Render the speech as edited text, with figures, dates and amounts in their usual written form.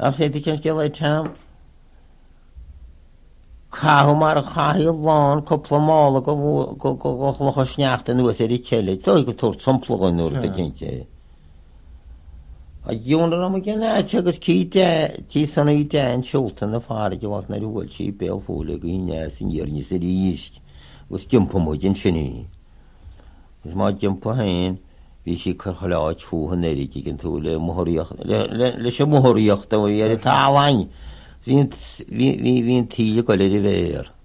Af sé ken ske tam Cahu mar a chahiil lán coppla mála go chlocha sneachta nuas í ceile, Tá go túir sampla nuair a cinnte. A dúnar am gin agus tí sanna í dain siúlta na fára gohhaach na bhfuil sí béalfóla go ne sin dhearní sa ríist gus gimpa muidin sinní. Gus má gimpa hain bhí sí chuláid fúhan éirí gin tú le sé mthiríochta bhí ar a táhain hín tíle go le i bhéir.